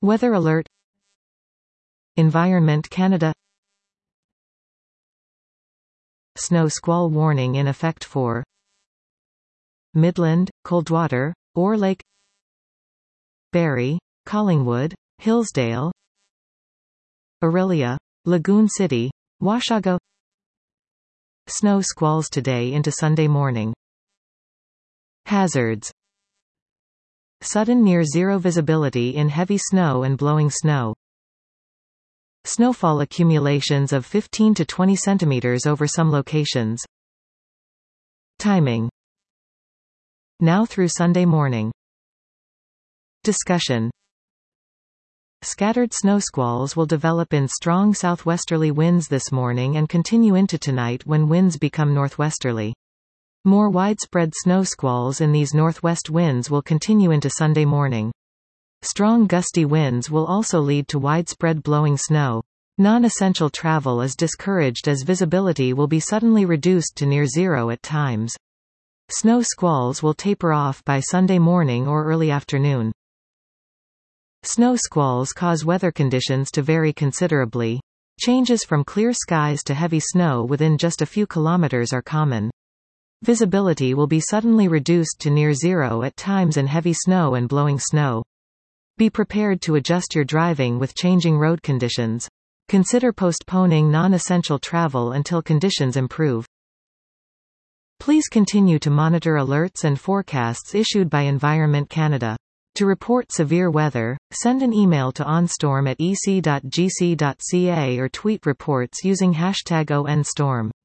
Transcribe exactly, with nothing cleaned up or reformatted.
Weather alert. Environment Canada. Snow squall warning in effect for Midland, Coldwater, Orr Lake, Barrie, Collingwood, Hillsdale, Orillia, Lagoon City, Washaga. Snow squalls today into Sunday morning. Hazards. Sudden near-zero visibility in heavy snow and blowing snow. Snowfall accumulations of fifteen to twenty centimeters over some locations. Timing. Now through Sunday morning. Discussion. Scattered snow squalls will develop in strong southwesterly winds this morning and continue into tonight when winds become northwesterly. More widespread snow squalls in these northwest winds will continue into Sunday morning. Strong gusty winds will also lead to widespread blowing snow. Non-essential travel is discouraged as visibility will be suddenly reduced to near zero at times. Snow squalls will taper off by Sunday morning or early afternoon. Snow squalls cause weather conditions to vary considerably. Changes from clear skies to heavy snow within just a few kilometers are common. Visibility will be suddenly reduced to near zero at times in heavy snow and blowing snow. Be prepared to adjust your driving with changing road conditions. Consider postponing non-essential travel until conditions improve. Please continue to monitor alerts and forecasts issued by Environment Canada. To report severe weather, send an email to onstorm at e c dot g c dot c a or tweet reports using hashtag O N storm.